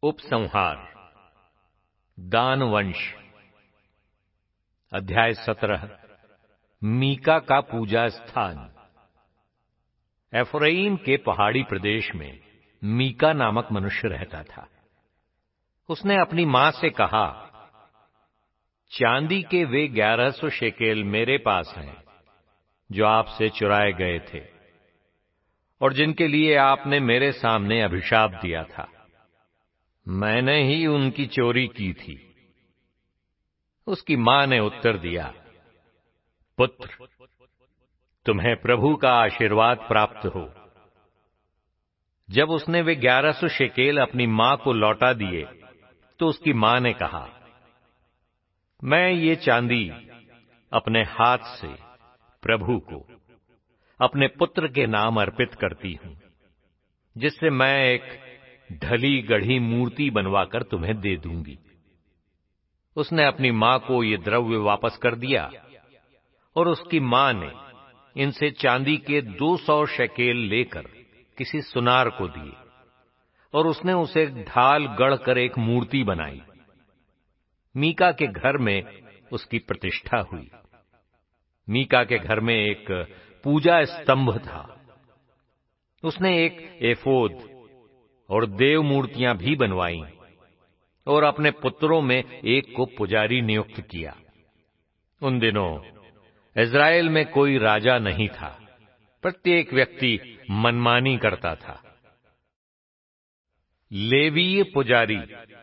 उपसंहार दानवंश अध्याय 17 मीका का पूजा स्थान। एफ्राइम के पहाड़ी प्रदेश में मीका नामक मनुष्य रहता था। उसने अपनी मां से कहा, चांदी के वे 1100 शेकेल मेरे पास हैं जो आपसे चुराए गए थे और जिनके लिए आपने मेरे सामने अभिशाप दिया था। मैंने ही उनकी चोरी की थी। उसकी मां ने उत्तर दिया, पुत्र, तुम्हें प्रभु का आशीर्वाद प्राप्त हो। जब उसने वे 1100 शेकेल अपनी मां को लौटा दिए तो उसकी मां ने कहा, मैं ये चांदी अपने हाथ से प्रभु को अपने पुत्र के नाम अर्पित करती हूं, जिससे मैं एक ढली गढ़ी मूर्ति बनवाकर तुम्हें दे दूंगी। उसने अपनी मां को ये द्रव्य वापस कर दिया और उसकी मां ने इनसे चांदी के 200 शेकेल लेकर किसी सुनार को दिए और उसने उसे ढाल गढ़कर एक मूर्ति बनाई। मीका के घर में उसकी प्रतिष्ठा हुई। मीका के घर में एक पूजा स्तंभ था। उसने एक एफोद और देव मूर्तियां भी बनवाईं और अपने पुत्रों में एक को पुजारी नियुक्त किया। उन दिनों इज़राइल में कोई राजा नहीं था। प्रत्येक व्यक्ति मनमानी करता था। लेवीय पुजारी।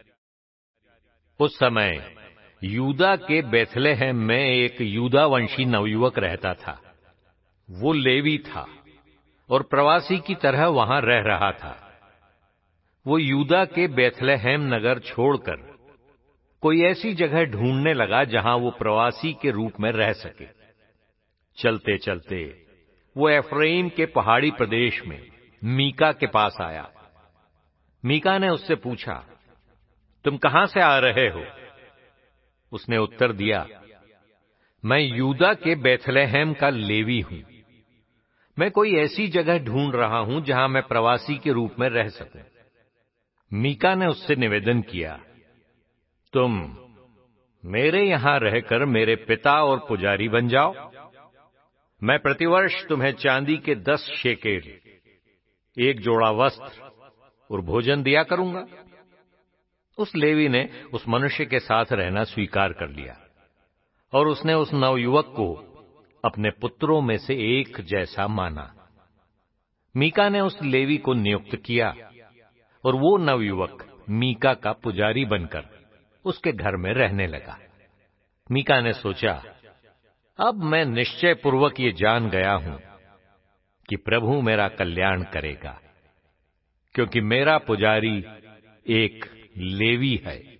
उस समय यूदा के बेथलेहम में एक यूदा वंशी नवयुवक रहता था। वो लेवी था और प्रवासी की तरह वहां रह रहा था। वो यूदा के बेथलेहम नगर छोड़कर कोई ऐसी जगह ढूंढने लगा जहां वो प्रवासी के रूप में रह सके। चलते चलते वो एफ्राइम के पहाड़ी प्रदेश में मीका के पास आया। मीका ने उससे पूछा, तुम कहां से आ रहे हो? उसने उत्तर दिया, मैं यूदा के बेथलेहम का लेवी हूं। मैं कोई ऐसी जगह ढूंढ रहा हूं जहां मैं प्रवासी के रूप में रह सकूं। मीका ने उससे निवेदन किया, तुम मेरे यहां रहकर मेरे पिता और पुजारी बन जाओ। मैं प्रतिवर्ष तुम्हें चांदी के 10 शेकेल, एक जोड़ा वस्त्र और भोजन दिया करूंगा। उस लेवी ने उस मनुष्य के साथ रहना स्वीकार कर लिया और उसने उस नवयुवक को अपने पुत्रों में से एक जैसा माना। मीका ने उस लेवी को नियुक्त किया और वो नवयुवक मीका का पुजारी बनकर उसके घर में रहने लगा। मीका ने सोचा, अब मैं निश्चय पूर्वक ये जान गया हूं कि प्रभु मेरा कल्याण करेगा, क्योंकि मेरा पुजारी एक लेवी है।